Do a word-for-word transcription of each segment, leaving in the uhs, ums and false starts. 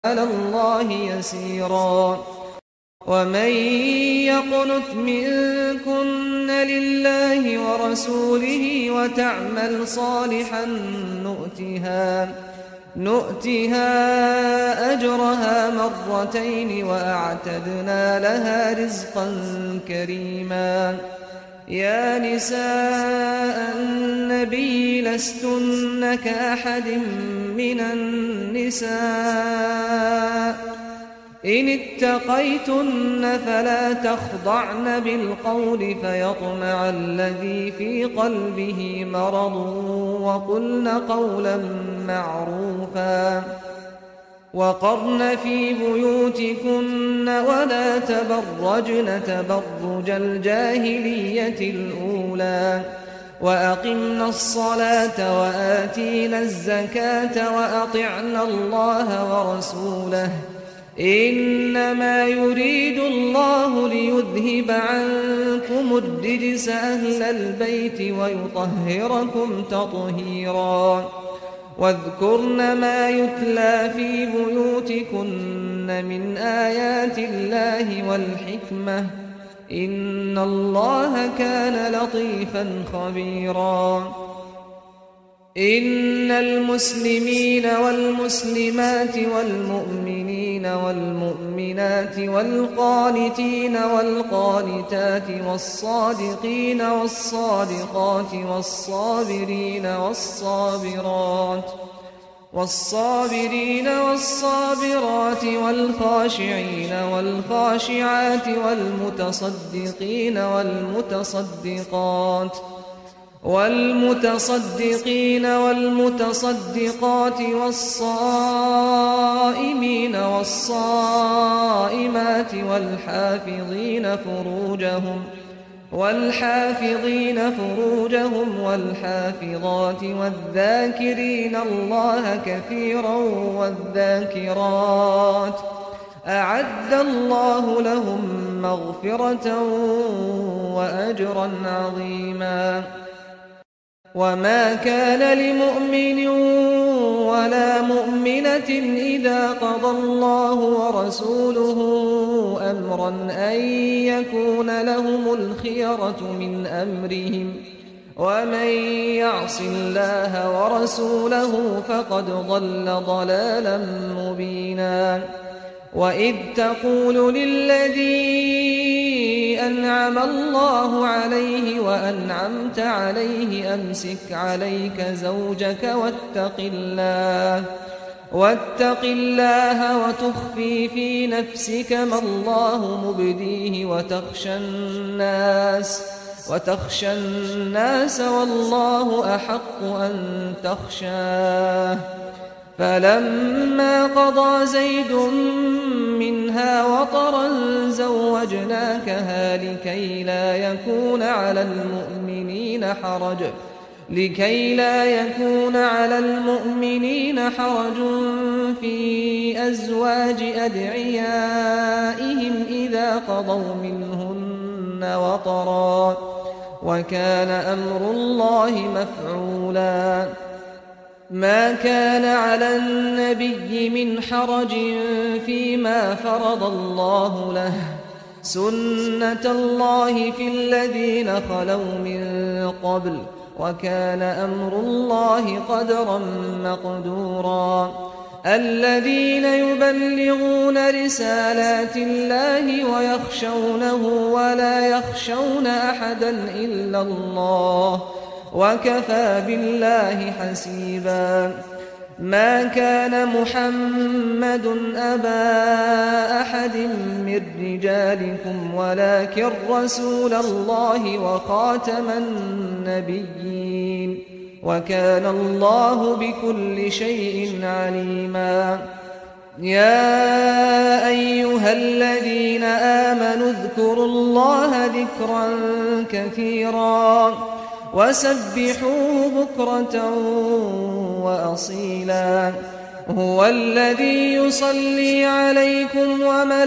على الله يسيرا. ومن يقنت منكن لله ورسوله وتعمل صالحا نؤتها نؤتها أجرها مرتين وأعتدنا لها رزقا كريما. يا نساء النبي لستن كأحد من النساء إن اتقيتن فلا تخضعن بالقول فيطمع الذي في قلبه مرض وقلن قولا معروفا. وقرن في بيوتكن ولا تبرجن تبرج الجاهلية الأولى وأقمنا الصلاة وآتينا الزكاة وأطعنا الله ورسوله إنما يريد الله ليذهب عنكم الرجس أهل البيت ويطهركم تطهيرا. واذكرن ما يتلى في بيوتكن من آيات الله والحكمة إن الله كان لطيفا خبيرا. إن المسلمين والمسلمات والمؤمنين والمؤمنات والقانتين والقانتات والصادقين والصادقات والصابرين والصابرات والصابرين والصابرات والخاشعين والخاشعات والمتصدقين والمتصدقات والمتصدقين والمتصدقات والصائمين والصائمات والحافظين فروجهم والحافظين فروجهم والحافظات والذاكرين الله كثيرا والذاكرات أعد الله لهم مغفرة وأجرا عظيما. وما كان لمؤمن ولا مؤمنة إذا قضى الله ورسوله أمرا أن يكون لهم الخيرة من أمرهم ومن يعص الله ورسوله فقد ضل ضلالا مبينا. وإذ تقول للذي أنعم الله عليه وأنعمت عليه أمسك عليك زوجك واتق الله واتق الله وتخفي في نفسك ما الله مبديه وتخشى الناس وتخشى الناس والله أحق أن تخشاه. فلما قضى زيد منها وطرا زوجناكها لكي لا يكون على المؤمنين حرج لكي لا يكون على المؤمنين حرج في أزواج أدعيائهم إذا قضوا منهن وطرا وكان أمر الله مفعولا. ما كان على النبي من حرج فيما فرض الله له سنة الله في الذين خلوا من قبل وكان أمر الله قدرا مقدورا. الذين يبلغون رسالات الله ويخشونه ولا يخشون أحدا إلا الله وكفى بالله حسيبا. ما كان محمد أبا أحد من رجالكم ولكن رسول الله وخاتم النبيين وكان الله بكل شيء عليما. يا أيها الذين آمنوا اذكروا الله ذكرا كثيرا وسبحوه بكرة وأصيلا. هو الذي يصلي عليكم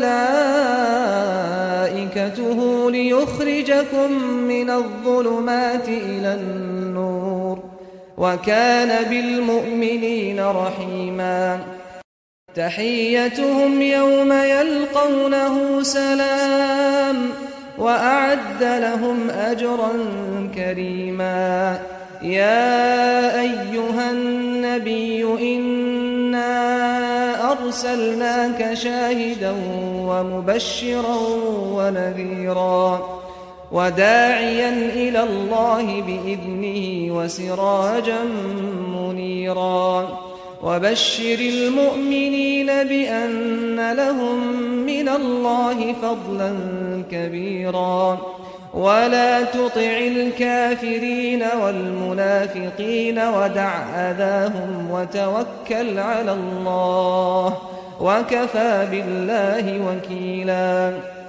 وملائكته ليخرجكم من الظلمات إلى النور وكان بالمؤمنين رحيما. تحيتهم يوم يلقونه سلام وأعد لهم أجرا كريما يا أيها النبي إنا أرسلناك شاهدا ومبشرا ونذيرا وداعيا إلى الله بإذنه وسراجا منيرا وبشر المؤمنين بأن لهم من الله فضلا كبيرا ولا تطع الكافرين والمنافقين ودع أذاهم وتوكل على الله وكفى بالله وكيلا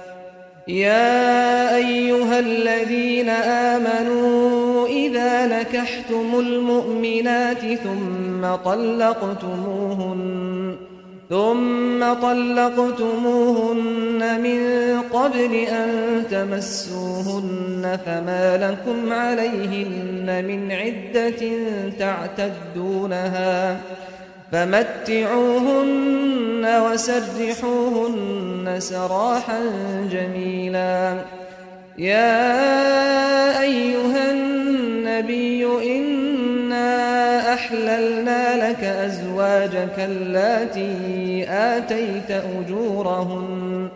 يا أيها الذين آمنوا إذا نكحتم المؤمنات ثم طلقتموهن ثم طلقتموهن من قبل أن تمسوهن فما لكم عليهن من عدة تعتدونها فمتعوهن وسرحوهن سراحا جميلا يا أيها النبي إنا أحللنا لك أزواجك اللاتي آتيت أجورهن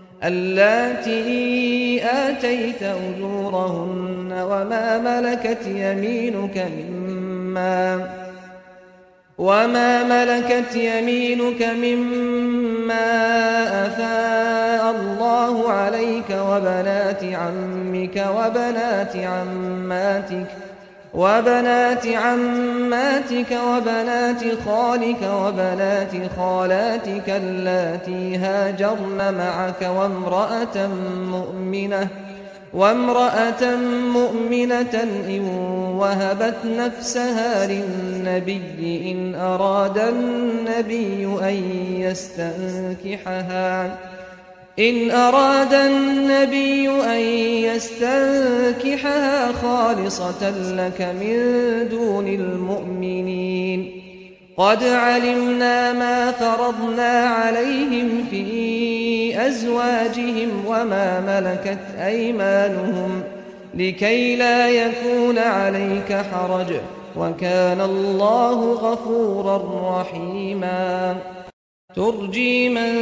اللاتي آتيت أجورهن وما ملكت يمينك مما وما ملكت يمينك مما أفاء الله عليك وبنات عمك وبنات عماتك وبنات عماتك وبنات خالك وبنات خالاتك اللاتي هاجرن معك وامرأة مؤمنة وامرأة مؤمنة إن وهبت نفسها للنبي إن أراد النبي أن يستنكحها إن أراد النبي أن يستنكحها خالصة لك من دون المؤمنين قد علمنا ما فرضنا عليهم في أزواجهم وما ملكت أيمانهم لكي لا يكون عليك حرج وكان الله غفورا رحيما ترجي من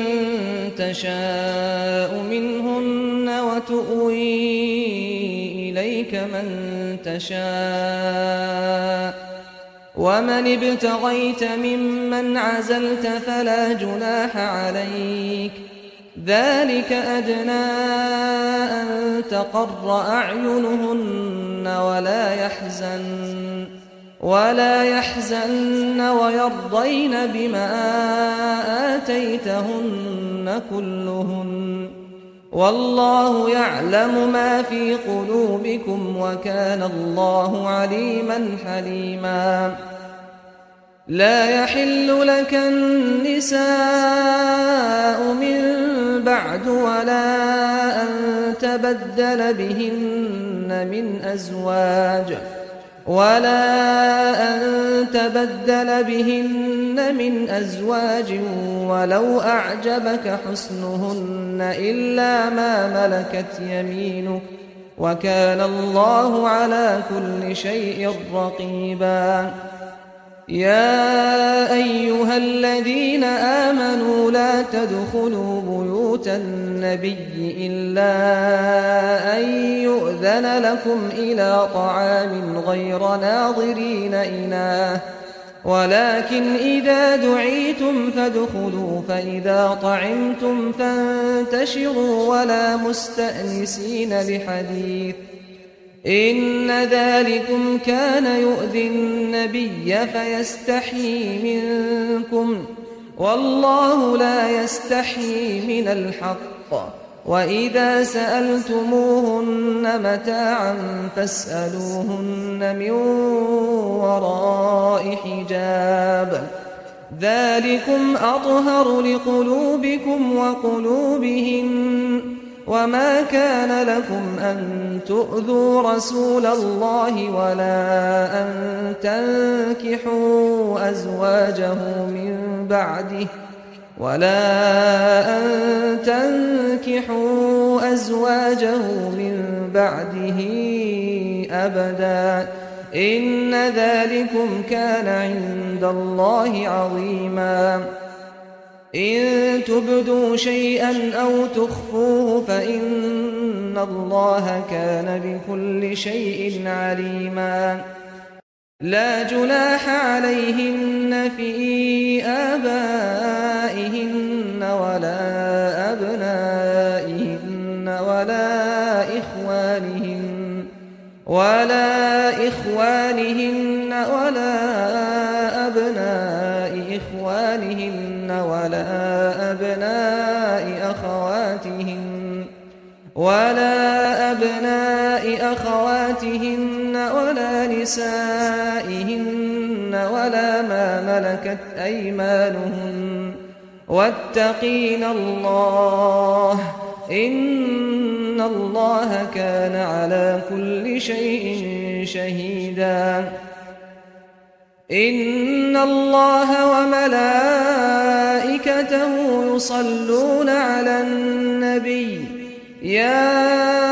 تشاء منهن وتؤوي إليك من تشاء ومن ابتغيت ممن عزلت فلا جناح عليك ذلك أدنى أن تقر أعينهن ولا يحزن ولا يحزن ويرضين بما آتيتهن كلهن والله يعلم ما في قلوبكم وكان الله عليما حليما لا يحل لك النساء من بعد ولا أن تبدل بهن من أزواج ولا أن تبدل بهن من أزواج ولو أعجبك حسنهن إلا ما ملكت يمينك وكان الله على كل شيء رقيبا يا أيها الذين آمنوا لا تدخلوا بيوت النبي إلا أن يؤذن لكم إلى طعام غير ناظرين إناه ولكن إذا دعيتم فادخلوا فإذا طعمتم فانتشروا ولا مستأنسين لحديث إن ذلكم كان يؤذي النبي فيستحيي منكم والله لا يستحيي من الحق وإذا سألتموهن متاعا فاسألوهن من وراء حجاب ذلكم أطهر لقلوبكم وقلوبهن وما كان لكم أن تؤذوا رسول الله ولا أن تنكحوا أزواجه من بعده ولا أن تنكحوا أزواجه من بعده أبدا إن ذلكم كان عند الله عظيما إن تبدوا شيئا أو تخفوه فإن الله كان بكل شيء عليما لا جناح عليهن في آبائهن ولا أبنائهن ولا إخوانهن ولا إخوانهن ولا أبناء إخوانهن ولا أبناء أخواتهن ولا أبناء أخواتهن ولا نسائهن ولا ما ملكت أيمانهن واتقين الله إن الله كان على كل شيء شهيدا إن الله وملائكته يصلون على النبي يا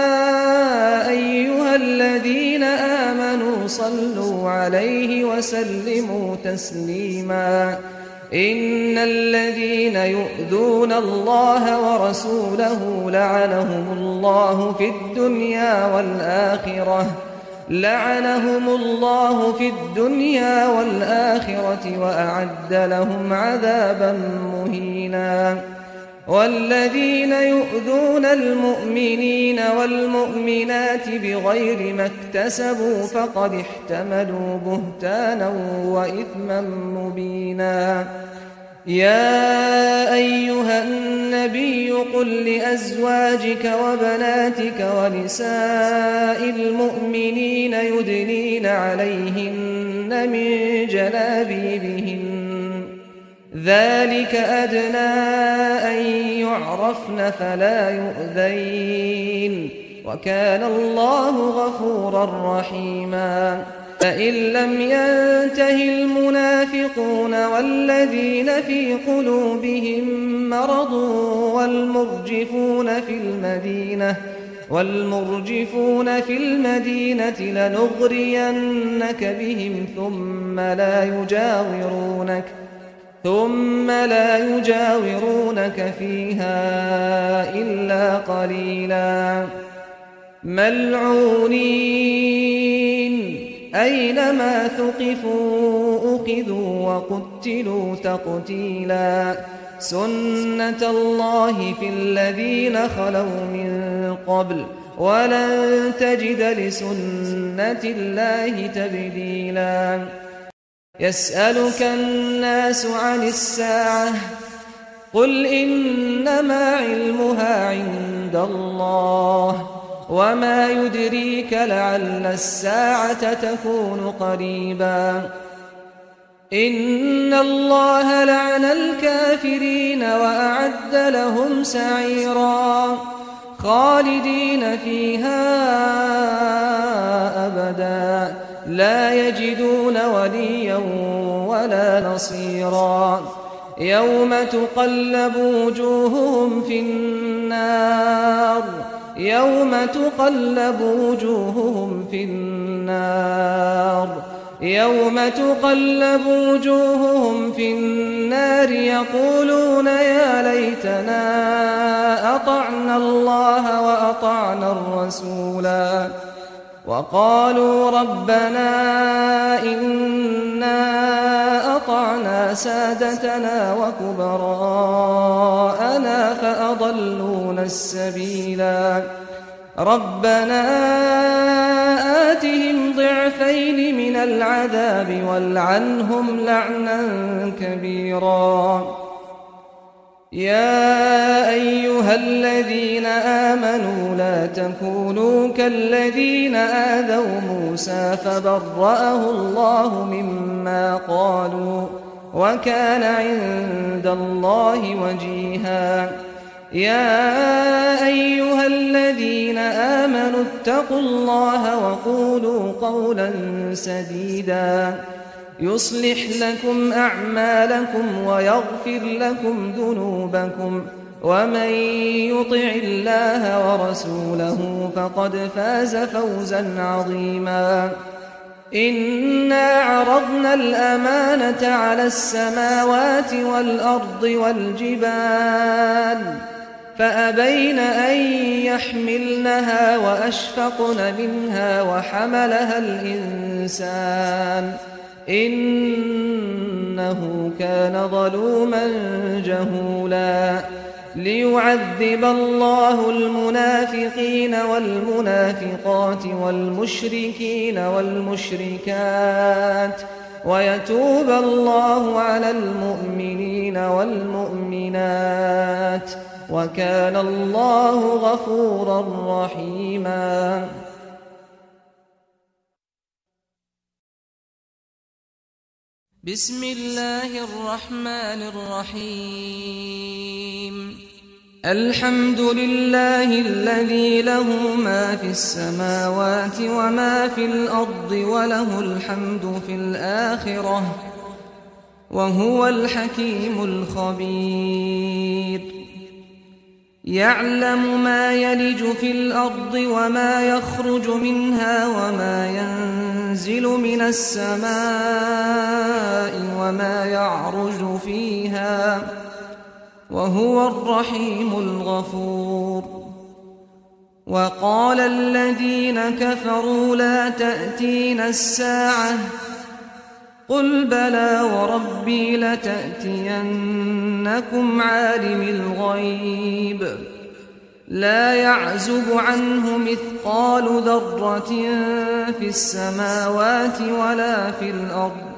أيها الذين آمنوا صلوا عليه وسلموا تسليما إن الذين يؤذون الله ورسوله لعنهم الله في الدنيا والآخرة لعنهم الله في الدنيا والآخرة وأعد لهم عذابا مهينا والذين يؤذون المؤمنين والمؤمنات بغير ما اكتسبوا فقد احتملوا بهتانا وإثما مبينا يا أيها النبي قل لأزواجك وبناتك ونساء المؤمنين يدنين عليهن من جلابيبهن ذلك أدنى أن يعرفن فلا يؤذين وكان الله غفورا رحيما فإن لم ينته المنافقون والذين في قلوبهم مرض والمرجفون في المدينة والمرجفون في المدينة لنغرينك بهم ثم لا يجاورونك ثم لا يجاورونك فيها إلا قليلا ملعونين أينما ثقفوا أخذوا وقتلوا تقتيلا سنة الله في الذين خلوا من قبل ولن تجد لسنة الله تبديلا يسألك الناس عن الساعة قل إنما علمها عند الله وما يدريك لعل الساعة تكون قريبا إن الله لعن الكافرين وأعد لهم سعيرا خالدين فيها أبدا لا يجدون وليا ولا نصيرا يوم تقلب وجوههم في النار يوم تقلب وجوههم في النار يوم تقلب وجوههم في النار يقولون يا ليتنا أطعنا الله وأطعنا الرسولا وقالوا ربنا إنا أطعنا سادتنا وكبراءنا فأضلونا السبيلا ربنا آتهم ضعفين من العذاب والعنهم لعنا كبيرا يا أيها الذين آمنوا لا تكونوا كالذين آذوا موسى فبرأه الله مما قالوا وكان عند الله وجيها يا أيها الذين آمنوا اتقوا الله وقولوا قولا سديدا يصلح لكم أعمالكم ويغفر لكم ذنوبكم ومن يطع الله ورسوله فقد فاز فوزا عظيما إنا عرضنا الأمانة على السماوات والأرض والجبال فأبين أن يحملنها وأشفقن منها وحملها الإنسان إنه كان ظلوما جهولا ليعذب الله المنافقين والمنافقات والمشركين والمشركات ويتوب الله على المؤمنين والمؤمنات وكان الله غفورا رحيما. بسم الله الرحمن الرحيم الحمد لله الذي له ما في السماوات وما في الأرض وله الحمد في الآخرة وهو الحكيم الخبير يعلم ما يلج في الأرض وما يخرج منها وما ينزل من السماء وما يعرج فيها وهو الرحيم الغفور. وقال الذين كفروا لا تأتينا الساعة قل بلى وربي لتأتينكم عالم الغيب لا يعزب عنه مثقال ذرة في السماوات ولا في الأرض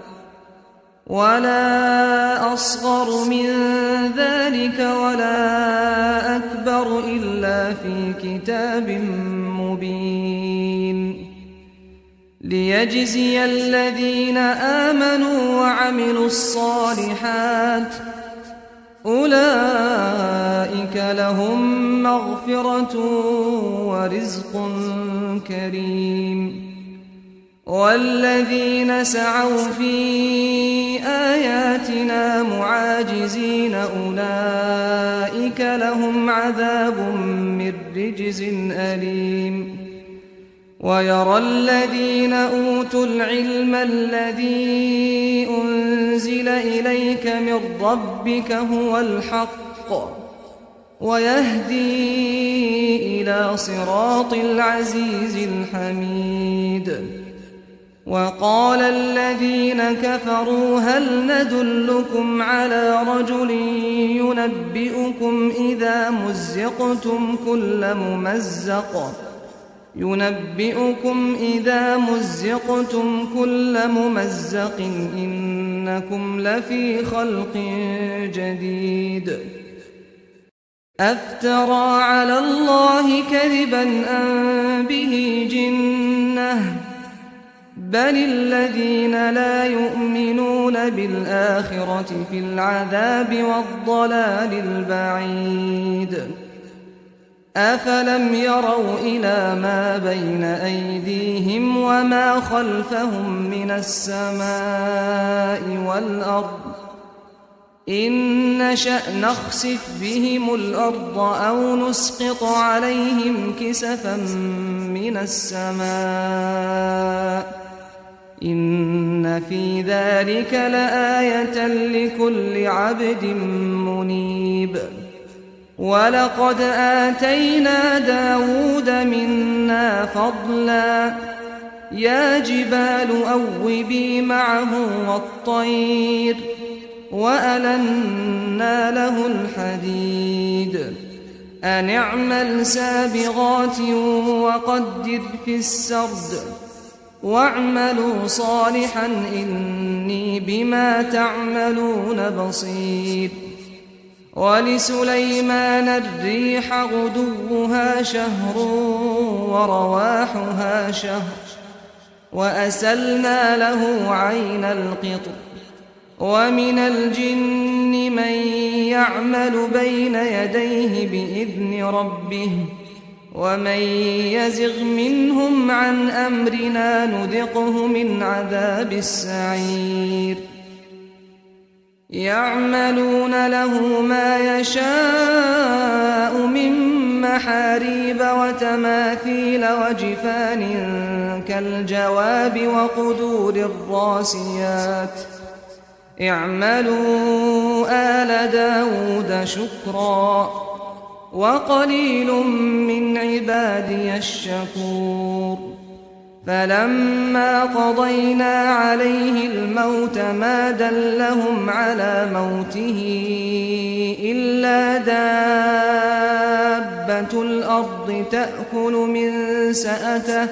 ولا أصغر من ذلك ولا أكبر إلا في كتاب مبين ليجزي الذين آمنوا وعملوا الصالحات أولئك لهم مغفرة ورزق كريم والذين سعوا في آياتنا معاجزين أولئك لهم عذاب من رجز أليم. ويرى الذين أوتوا العلم الذي أنزل إليك من ربك هو الحق ويهدي إلى صراط العزيز الحميد. وقال الذين كفروا هل ندلكم على رجل ينبئكم إذا مزقتم كل ممزق ينبئكم إذا مزقتم كل ممزق إنكم لفي خلق جديد أفترى على الله كذبا أم به جنة بل الذين لا يؤمنون بالآخرة في العذاب والضلال البعيد. أفلم يروا إلى ما بين أيديهم وما خلفهم من السماء والأرض إن نشأ نخسف بهم الأرض أو نسقط عليهم كسفا من السماء إن في ذلك لآية لكل عبد منيب. ولقد آتينا داود منا فضلا يا جبال أوبي معه والطير وألنا له الحديد أن اعمل سابغات وقدر في السرد واعملوا صالحا إني بما تعملون بصير. ولسليمان الريح غدوها شهر ورواحها شهر وأسلنا له عين القطر ومن الجن من يعمل بين يديه بإذن ربه ومن يزغ منهم عن أمرنا نذقه من عذاب السعير يعملون له ما يشاء من محاريب وتماثيل وجفان كالجواب وقدور الراسيات اعملوا آل داود شكرا وقليل من عبادي الشكور فلما قضينا عليه الموت ما دلهم على موته إلا دابة الأرض تأكل من سأته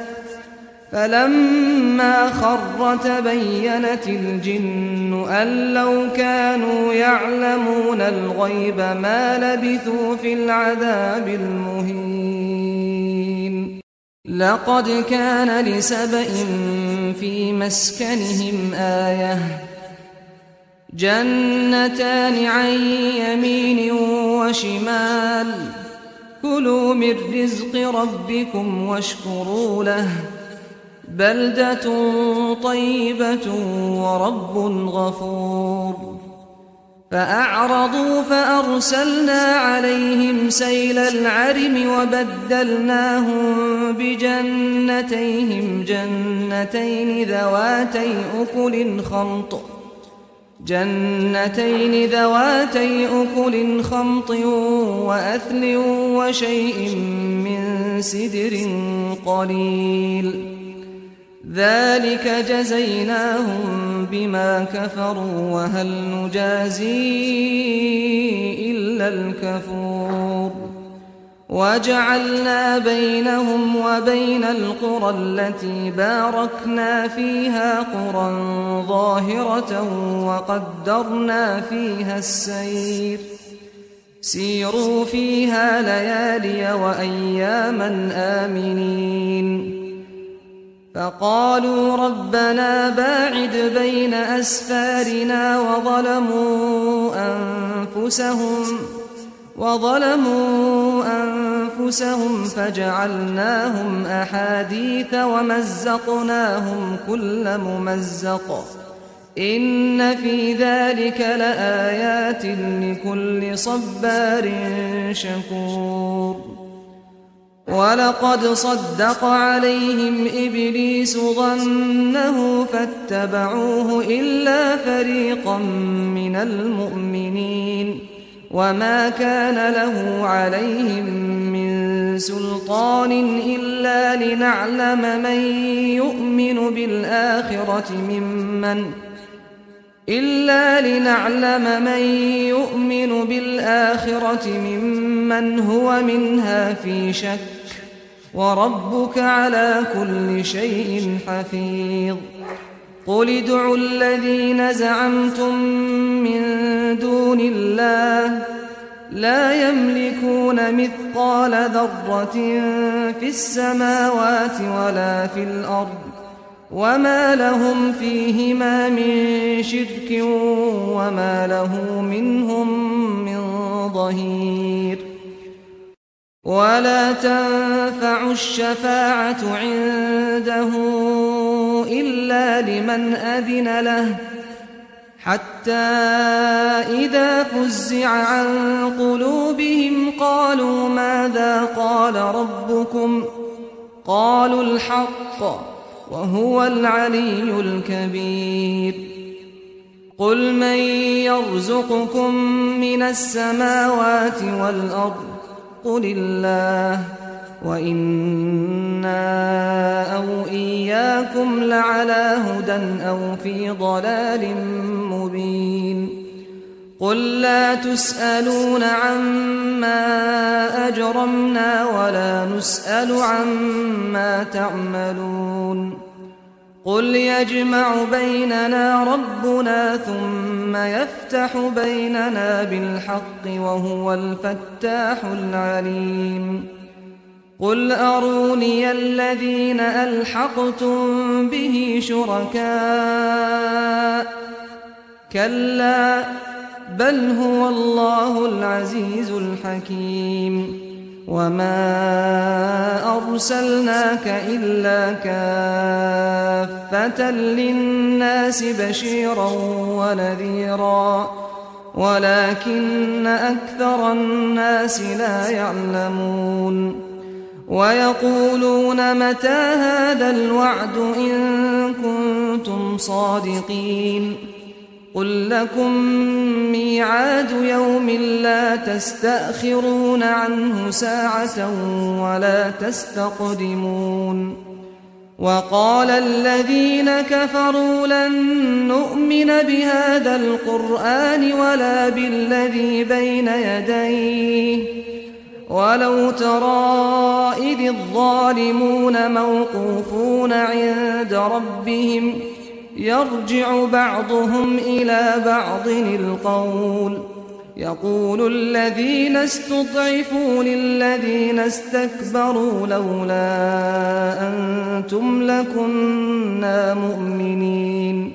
فلما خر تبينت الجن أن لو كانوا يعلمون الغيب ما لبثوا في العذاب المهين لقد كان لسبإ في مسكنهم آية جنتان عن يمين وشمال كلوا من رزق ربكم واشكروا له بلدة طيبة ورب غفور فأعرضوا فأرسلنا عليهم سيل العرم وبدلناهم بجنتيهم جنتين ذواتي أكل خمط جنتين ذواتي أكل خمط وأثل وشيء من سدر قليل ذلك جزيناهم بما كفروا وهل نجازي إلا الكفور وجعلنا بينهم وبين القرى التي باركنا فيها قرى ظاهرة وقدرنا فيها السير سيروا فيها ليالي وأياما آمنين فقالوا ربنا باعد بين أسفارنا وظلموا أنفسهم وظلموا أنفسهم فجعلناهم أحاديث ومزقناهم كل ممزق إن في ذلك لآيات لكل صبار شكور ولقد صدق عليهم إبليس ظنه فاتبعوه إلا فريقا من المؤمنين وما كان له عليهم من سلطان إلا لنعلم من يؤمن بالآخرة ممن إلا لنعلم من يؤمن بالآخرة ممن هو منها في شك وربك على كل شيء حفيظ قل ادعوا الذين زعمتم من دون الله لا يملكون مثقال ذرة في السماوات ولا في الأرض وما لهم فيهما من شرك وما له منهم من ظهير ولا تنفع الشفاعة عنده إلا لمن أذن له حتى إذا فزع عن قلوبهم قالوا ماذا قال ربكم قالوا الحق وهو العلي الكبير قل من يرزقكم من السماوات والأرض قل الله وإنا أو إياكم لعلى هدى أو في ضلال مبين قل لا تسألون عما أجرمنا ولا نسأل عما تعملون قل يجمع بيننا ربنا ثم يفتح بيننا بالحق وهو الفتاح العليم قل أروني الذين ألحقتم به شركاء كلا بل هو الله العزيز الحكيم وما أرسلناك إلا كافة للناس بشيرا ونذيرا ولكن أكثر الناس لا يعلمون ويقولون متى هذا الوعد إن كنتم صادقين قل لكم ميعاد يوم لا تستأخرون عنه ساعة ولا تستقدمون وقال الذين كفروا لن نؤمن بهذا القرآن ولا بالذي بين يديه ولو ترى إذ الظالمون موقوفون عند ربهم يرجع بعضهم إلى بعض القول يقول الذين استضعفوا للذين استكبروا لولا أنتم لكنا مؤمنين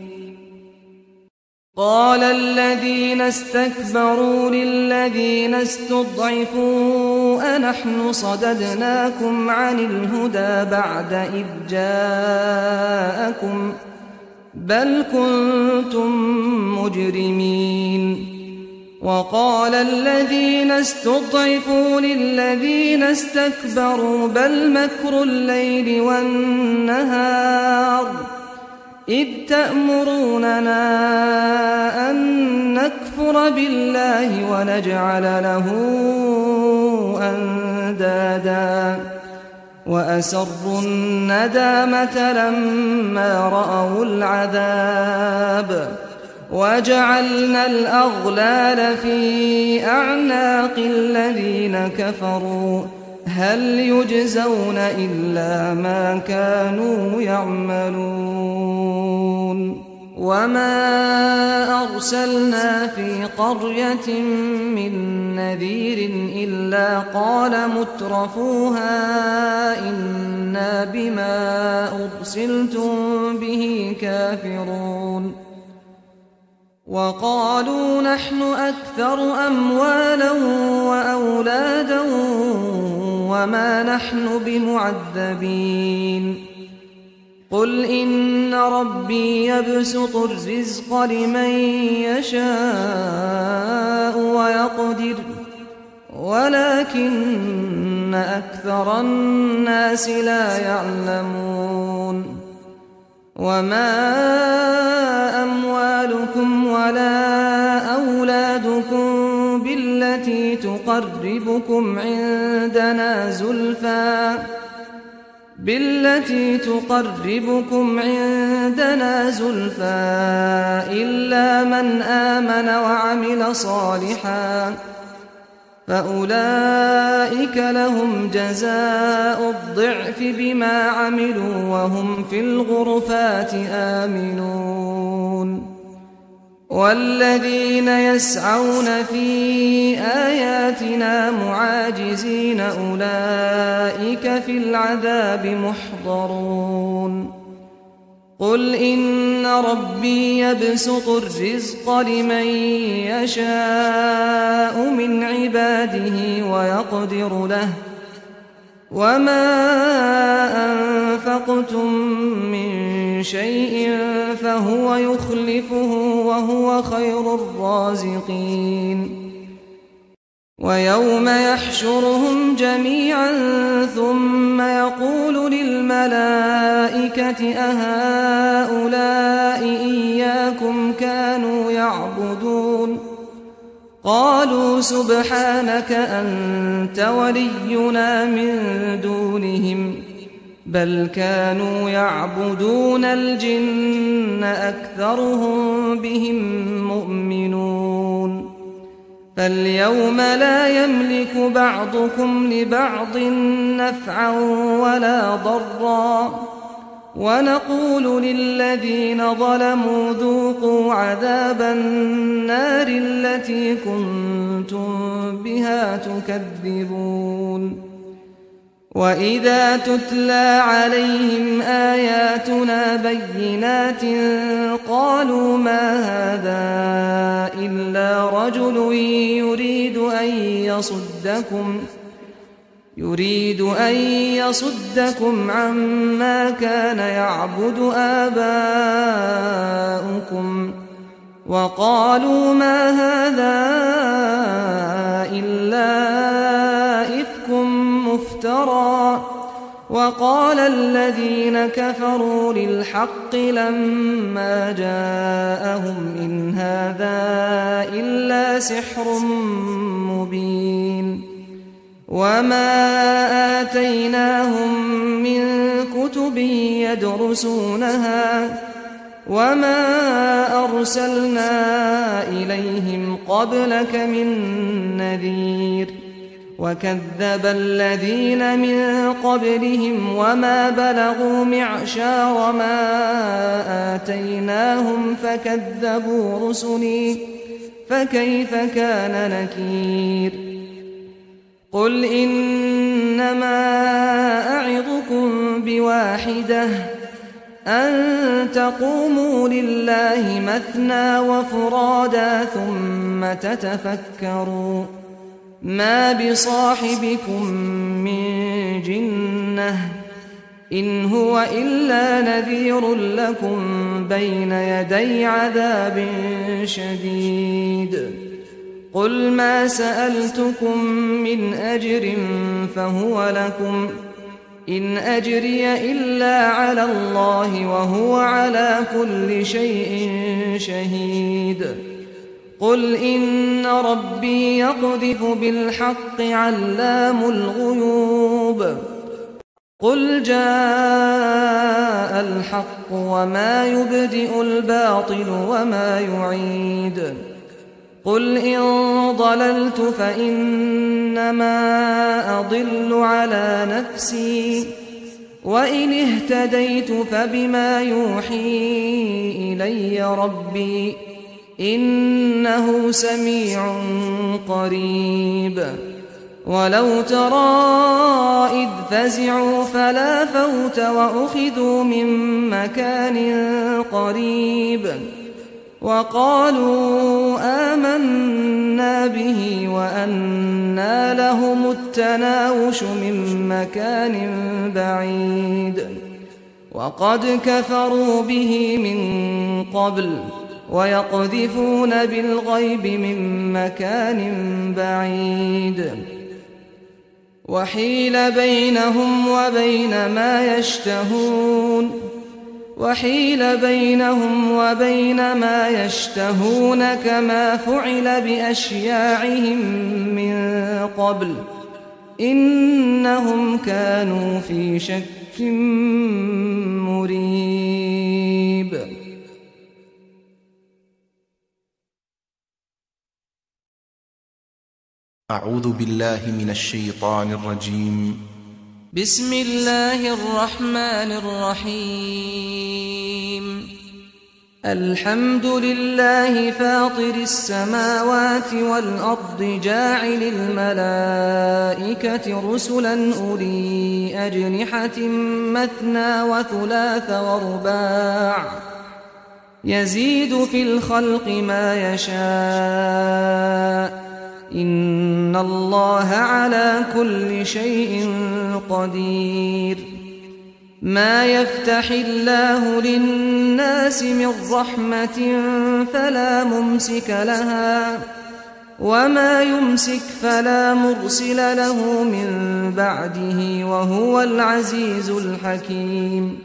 قال الذين استكبروا للذين استضعفوا أنحن صددناكم عن الهدى بعد إذ جاءكم بل كنتم مجرمين وقال الذين استضعفوا للذين استكبروا بل مكر الليل والنهار إذ تأمروننا أن نكفر بالله ونجعل له أندادا وأسروا الندامة لما رأوا العذاب وجعلنا الأغلال في أعناق الذين كفروا هل يجزون إلا ما كانوا يعملون وما أرسلنا في قرية من نذير إلا قال مترفوها إنا بما أرسلتم به كافرون وقالوا نحن أكثر أموالا وأولادا وما نحن بمعذبين قل إن ربي يبسط الرزق لمن يشاء ويقدر ولكن أكثر الناس لا يعلمون وما أموالكم ولا أولادكم بالتي تقربكم عندنا زلفى بالتي تقربكم عندنا زلفى إلا من آمن وعمل صالحا فأولئك لهم جزاء الضعف بما عملوا وهم في الغرفات آمنون والذين يسعون في آياتنا معاجزين أولئك في العذاب محضرون قل إن ربي يبسط الرزق لمن يشاء من عباده ويقدر له وما أنفقتم من شيء فهو يخلفه وهو خير الرازقين ويوم يحشرهم جميعا ثم يقول للملائكة أهؤلاء إياكم كانوا يعبدون قالوا سبحانك أنت ولينا من دونهم بل كانوا يعبدون الجن أكثرهم بهم مؤمنون فاليوم لا يملك بعضكم لبعض نفعا ولا ضرا ونقول للذين ظلموا ذوقوا عذاب النار التي كنتم بها تكذبون وإذا تتلى عليهم آياتنا بينات قالوا ما هذا إلا رجل يريد أن يصدكم يريد أن يصدكم عما كان يعبد آباؤكم وقالوا ما هذا إلا إفك مفترى وقال الذين كفروا للحق لما جاءهم إن هذا إلا سحر مبين وما آتيناهم من كتب يدرسونها وما أرسلنا إليهم قبلك من نذير وكذب الذين من قبلهم وما بلغوا معشار ما آتيناهم فكذبوا رسلي فكيف كان نكير قل إنما أعظكم بواحدة أن تقوموا لله مثنى وفرادا ثم تتفكروا ما بصاحبكم من جنة إن هو إلا نذير لكم بين يدي عذاب شديد قل ما سألتكم من أجر فهو لكم إن أجري إلا على الله وهو على كل شيء شهيد قل إن ربي يقذف بالحق علام الغيوب قل جاء الحق وما يبدئ الباطل وما يعيد قل إن ضللت فإنما أضل على نفسي وإن اهتديت فبما يوحي إلي ربي إنه سميع قريب ولو ترى إذ فزعوا فلا فوت وأخذوا من مكان قريب وقالوا آمنا به وأنى لهم التناوش من مكان بعيد وقد كفروا به من قبل ويقذفون بالغيب من مكان بعيد وحيل بينهم وبين ما يشتهون وحيل بينهم وبين ما يشتهون كما فعل بأشياعهم من قبل إنهم كانوا في شك مريب أعوذ بالله من الشيطان الرجيم بسم الله الرحمن الرحيم الحمد لله فاطر السماوات والأرض جاعل الملائكة رسلا أولي أجنحة مثنى وثلاث ورباع يزيد في الخلق ما يشاء إن الله على كل شيء قدير ما يفتح الله للناس من رحمة فلا ممسك لها وما يمسك فلا مرسل له من بعده وهو العزيز الحكيم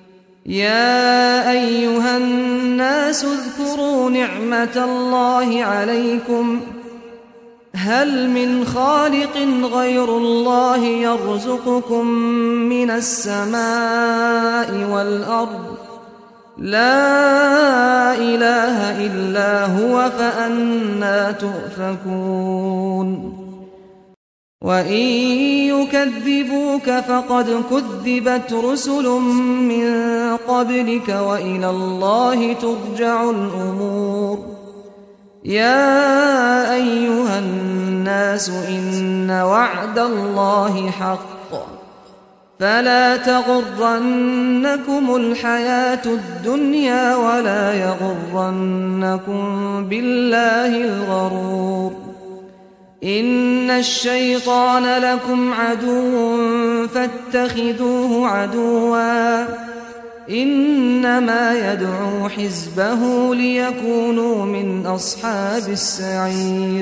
يا أيها الناس اذكروا نعمة الله عليكم هل من خالق غير الله يرزقكم من السماء والأرض لا إله إلا هو فأنى تؤفكون وإن يكذبوك فقد كذبت رسل من قبلك وإلى الله ترجع الأمور يا أيها الناس إن وعد الله حق فلا تغرنكم الحياة الدنيا ولا يغرنكم بالله الغرور إن الشيطان لكم عدو فاتخذوه عدوا إنما يدعو حزبه ليكونوا من أصحاب السعير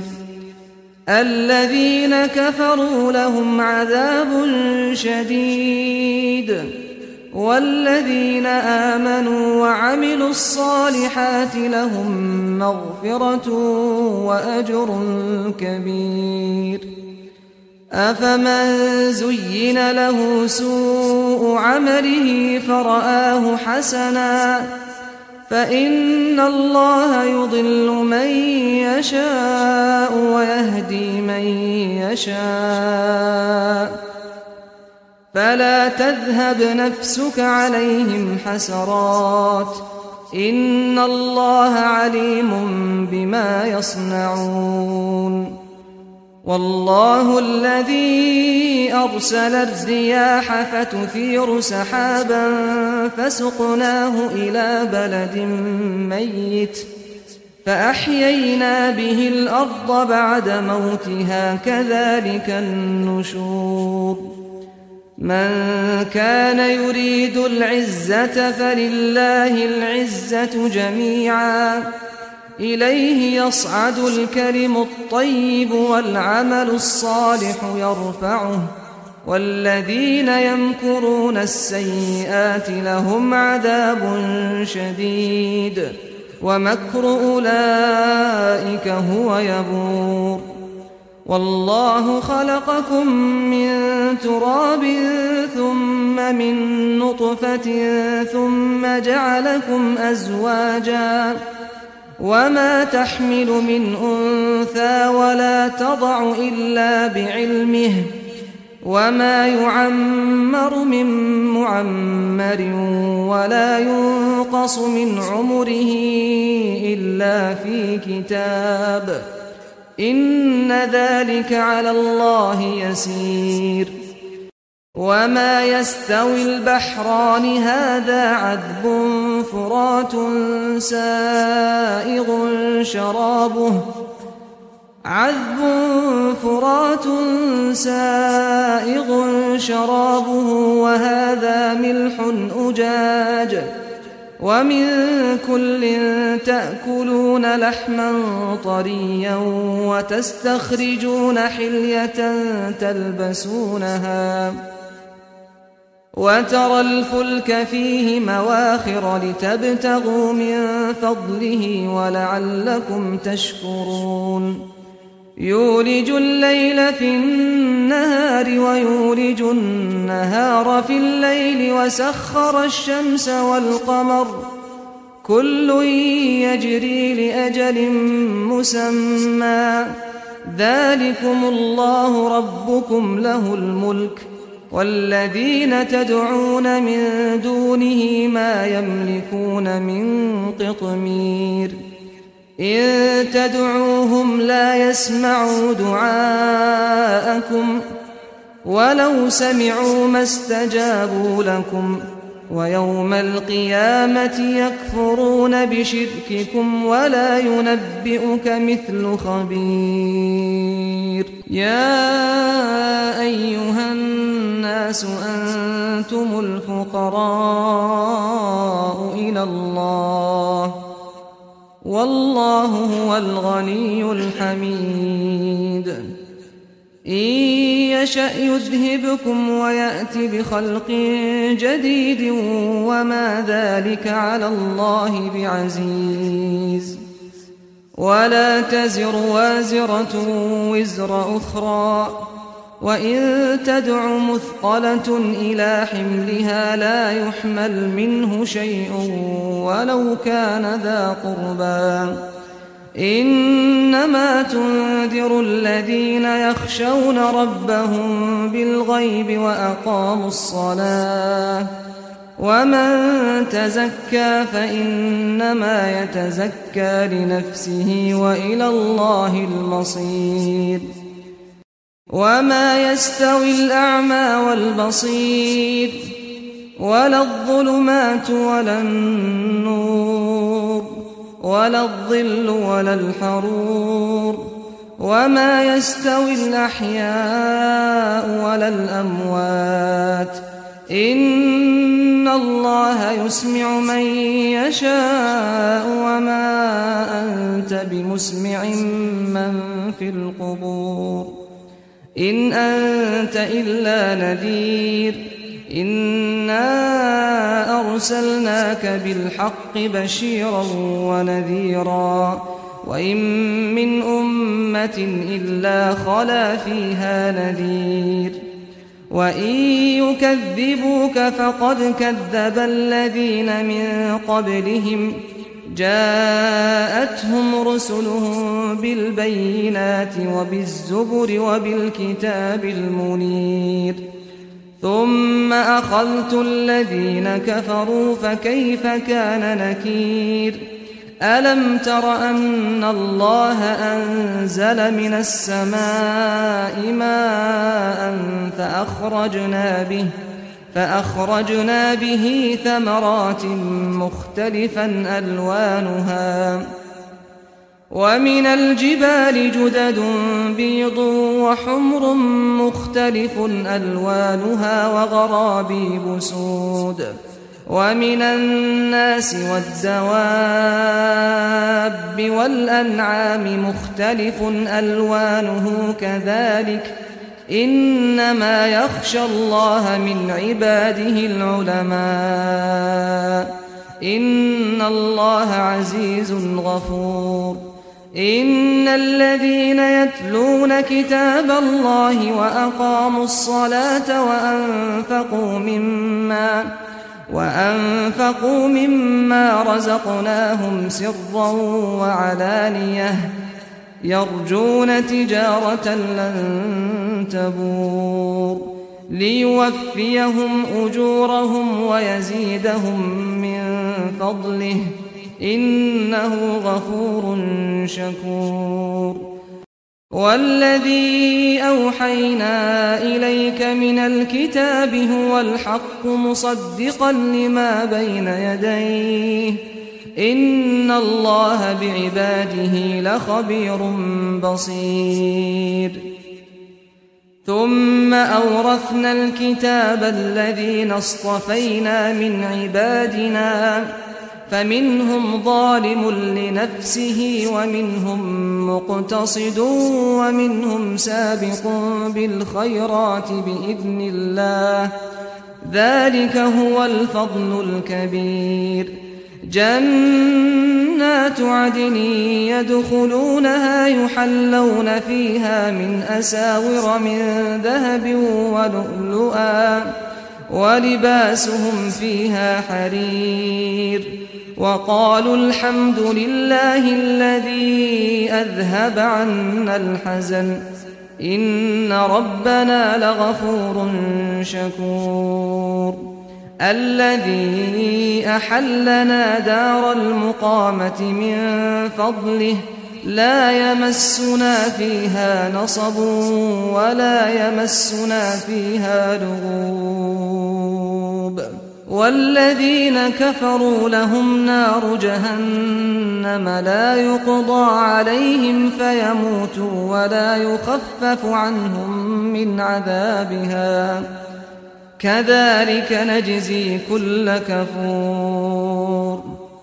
الذين كفروا لهم عذاب شديد والذين آمنوا وعملوا الصالحات لهم مغفرة وأجر كبير أفمن زين له سوء عمله فرآه حسنا فإن الله يضل من يشاء ويهدي من يشاء فلا تذهب نفسك عليهم حسرات إن الله عليم بما يصنعون والله الذي أرسل الرياح فتثير سحابا فسقناه إلى بلد ميت فأحيينا به الأرض بعد موتها كذلك النشور من كان يريد العزة فلله العزة جميعا إليه يصعد الكلم الطيب والعمل الصالح يرفعه والذين يمكرون السيئات لهم عذاب شديد ومكر أولئك هو يبور والله خلقكم من تراب ثم من نطفة ثم جعلكم أزواجا وما تحمل من أنثى ولا تضع إلا بعلمه وما يعمر من معمر ولا ينقص من عمره إلا في كتاب إن ذلك على الله يسير وما يستوي البحران هذا عذب فرات سائغ شرابه عذب فرات سائغ شرابه وهذا ملح أجاج ومن كل تأكلون لحما طريا وتستخرجون حلية تلبسونها وترى الفلك فيه مواخر لتبتغوا من فضله ولعلكم تشكرون يولج الليل في النهار ويولج النهار في الليل وسخر الشمس والقمر كل يجري لأجل مسمى ذلكم الله ربكم له الملك والذين تدعون من دونه ما يملكون من قطمير إن تدعوهم لا يسمعوا دعاءكم ولو سمعوا ما استجابوا لكم ويوم القيامة يكفرون بشرككم ولا ينبئك مثل خبير يا أيها الناس أنتم الفقراء إلى الله والله هو الغني الحميد إن يشأ يذهبكم ويأت بخلق جديد وما ذلك على الله بعزيز ولا تزر وازرة وزر أخرى وإن تدع مثقلة إلى حملها لا يحمل منه شيء ولو كان ذا قربى إنما تنذر الذين يخشون ربهم بالغيب وأقاموا الصلاة ومن تزكى فإنما يتزكى لنفسه وإلى الله المصير وما يستوي الأعمى والبصير ولا الظلمات ولا النور ولا الظل ولا الحرور وما يستوي الأحياء ولا الأموات إن الله يسمع من يشاء وما أنت بمسمع من في القبور إن أنت إلا نذير إنا أرسلناك بالحق بشيرا ونذيرا وإن من أمة إلا خلا فيها نذير وإن يكذبوك فقد كذب الذين من قبلهم جاءتهم رسلهم بالبينات وبالزبر وبالكتاب المنير ثم أخذت الذين كفروا فكيف كان نكير ألم تر أن الله أنزل من السماء ماء فأخرجنا به فأخرجنا به ثمرات مختلفا ألوانها ومن الجبال جدد بيض وحمر مختلف ألوانها وغرابيب سود ومن الناس والدواب والأنعام مختلف ألوانه كذلك إنما يخشى الله من عباده العلماء إن الله عزيز غفور إن الذين يتلون كتاب الله وأقاموا الصلاة وأنفقوا مما وأنفقوا مما رزقناهم سرا وعلانية يرجون تجارة لن تبور ليوفيهم أجورهم ويزيدهم من فضله إنه غفور شكور والذي أوحينا إليك من الكتاب هو الحق مصدقا لما بين يديه إن الله بعباده لخبير بصير ثم أورثنا الكتاب الذين اصطفينا من عبادنا فمنهم ظالم لنفسه ومنهم مقتصد ومنهم سابق بالخيرات بإذن الله ذلك هو الفضل الكبير جنات عدن يدخلونها يحلون فيها من أساور من ذهب ولؤلؤا ولباسهم فيها حرير وقالوا الحمد لله الذي أذهب عنا الحزن إن ربنا لغفور شكور الذي أحلنا دار المقامة من فضله لا يمسنا فيها نصب ولا يمسنا فيها لغوب والذين كفروا لهم نار جهنم لا يقضى عليهم فيموتوا ولا يخفف عنهم من عذابها كذلك نجزي كل كفور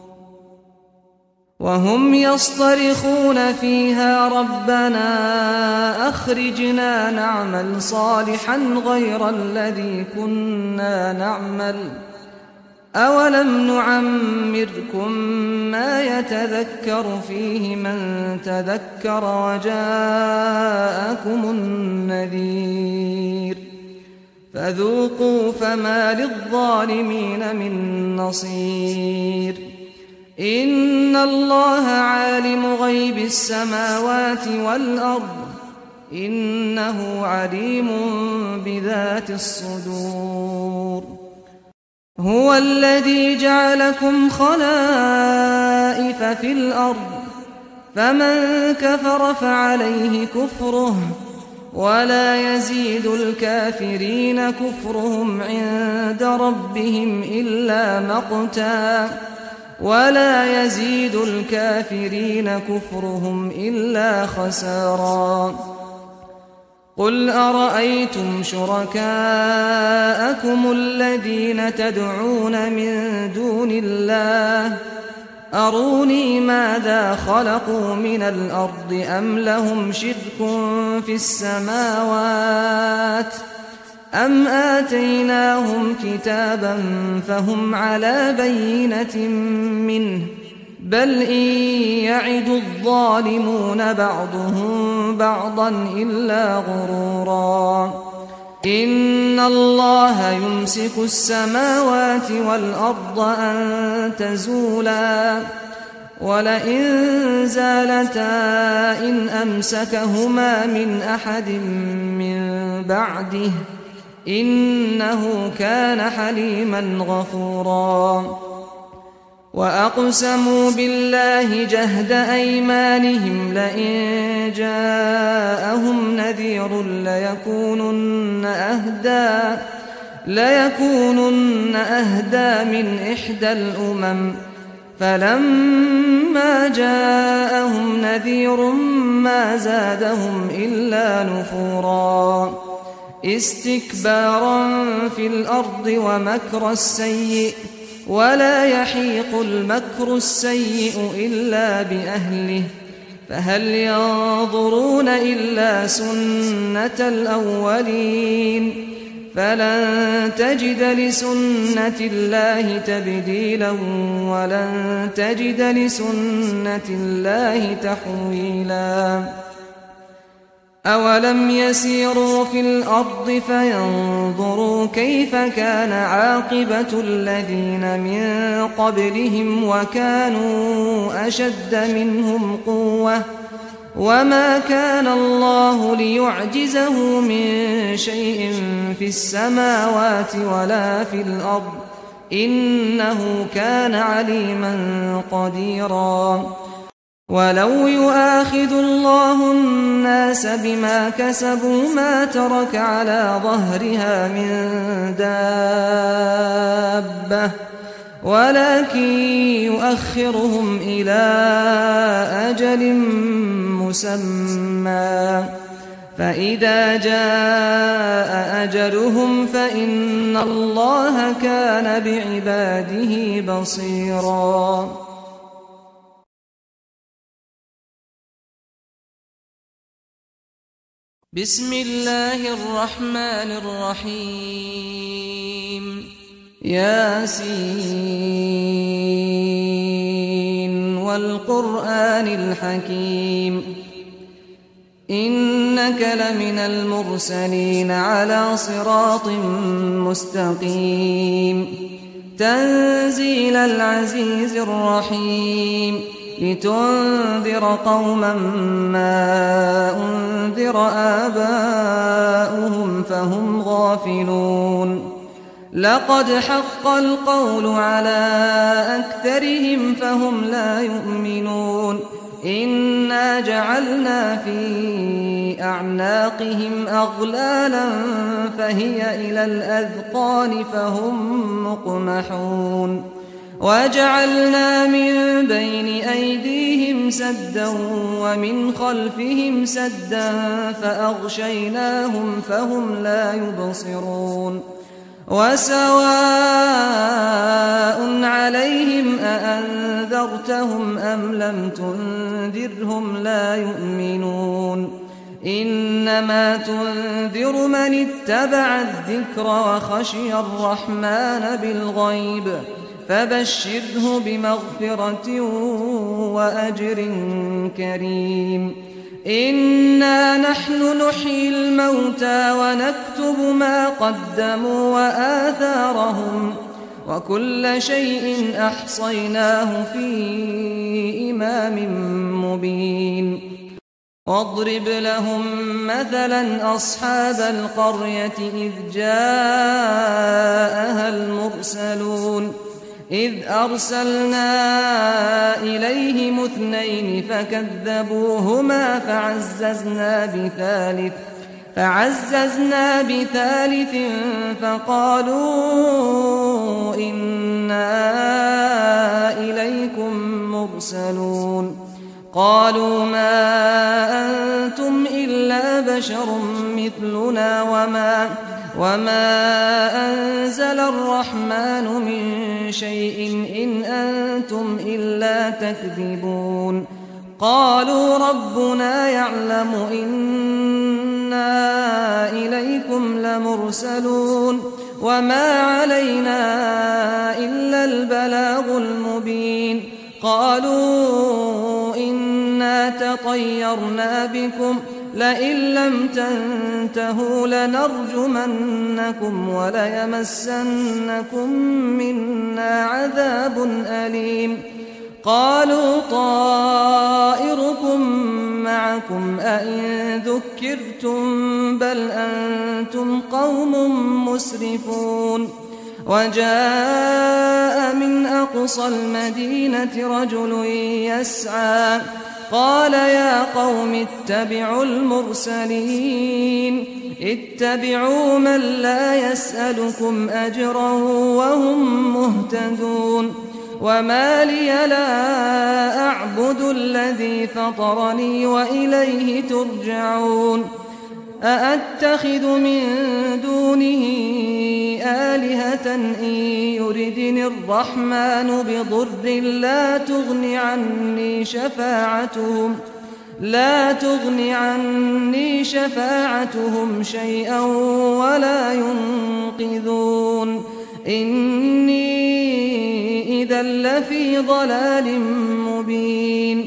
وهم يصطرخون فيها ربنا أخرجنا نعمل صالحا غير الذي كنا نعمل أولم نعمركم ما يتذكر فيه من تذكر وجاءكم النذير فذوقوا فما للظالمين من نصير إن الله عالم غيب السماوات والأرض إنه عليم بذات الصدور هو الذي جعلكم خلائف في الأرض فمن كفر فعليه كفره ولا يزيد الكافرين كفرهم عند ربهم إلا مقتا ولا يزيد الكافرين كفرهم إلا خسارا قل أرأيتم شركاءكم الذين تدعون من دون الله أروني ماذا خلقوا من الأرض أم لهم شرك في السماوات أم آتيناهم كتابا فهم على بينة منه بل إن يعد الظالمون بعضهم بعضا إلا غرورا إن الله يمسك السماوات والأرض أن تزولا ولئن زالتا إن أمسكهما من أحد من بعده إنه كان حليما غفورا وأقسموا بالله جهد أيمانهم لئن جاءهم نذير ليكونن أهدى ليكونن أهدى من إحدى الأمم فلما جاءهم نذير ما زادهم إلا نفورا استكبارا في الأرض ومكر السيء ولا يحيق المكر السيء إلا بأهله فهل ينظرون إلا سنة الأولين فلن تجد لسنة الله تبديلا ولن تجد لسنة الله تحويلا أولم يسيروا في الأرض فينظروا كيف كان عاقبة الذين من قبلهم وكانوا أشد منهم قوة وما كان الله ليعجزه من شيء في السماوات ولا في الأرض إنه كان عليما قديرا ولو يؤاخذ الله الناس بما كسبوا ما ترك على ظهرها من دابة ولكن يؤخرهم إلى أجل مسمى فإذا جاء أجلهم فإن الله كان بعباده بصيرا بسم الله الرحمن الرحيم ياسين والقرآن الحكيم إنك لمن المرسلين على صراط مستقيم تنزيل العزيز الرحيم لتنذر قوما ما أنذر آباؤهم فهم غافلون لقد حق القول على أكثرهم فهم لا يؤمنون إنا جعلنا في أعناقهم أغلالا فهي إلى الأذقان فهم مقمحون وجعلنا من بين أيديهم سدا ومن خلفهم سدا فأغشيناهم فهم لا يبصرون وسواء عليهم أأنذرتهم أم لم تنذرهم لا يؤمنون إنما تنذر من اتبع الذكر وخشي الرحمن بالغيب فبشره بمغفرة وأجر كريم إنا نحن نحيي الموتى ونكتب ما قدموا وآثارهم وكل شيء أحصيناه في إمام مبين واضرب لهم مثلا أصحاب القرية إذ جاءها المرسلون إذ أرسلنا إليهم اثنين فكذبوهما فعززنا بثالث فعززنا بثالث فقالوا إنا إليكم مرسلون قالوا ما أنتم إلا بشر مثلنا وما, وما أنزل الرحمن من شيء إن أنتم إلا تكذبون قالوا ربنا يعلم إنا إليكم لمرسلون وما علينا إلا البلاغ المبين قالوا إنا تطيرنا بكم لئن لم تنتهوا لنرجمنكم وليمسنكم منا عذاب أليم قالوا طائركم معكم أئن ذكرتم بل أنتم قوم مسرفون وجاء من أقصى المدينة رجل يسعى قال يا قوم اتبعوا المرسلين اتبعوا من لا يسألكم أجرا وهم مهتدون وما لي لا أعبد الذي فطرني وإليه ترجعون أأتخذ من دونه آلهة إن يردني الرحمن بضر لا تغن عني شفاعتهم لا تغن عني شفاعتهم شيئا ولا ينقذون إني إذا لفي ضلال مبين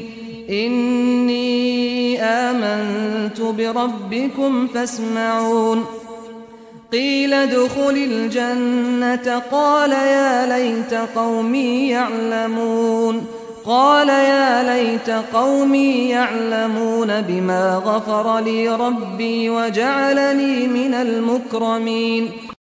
إني آمنت بربكم فاسمعون قيل ادخل الجنة قال يا ليت قومي يعلمون قال يا ليت قومي يعلمون بما غفر لي ربي وجعلني من المكرمين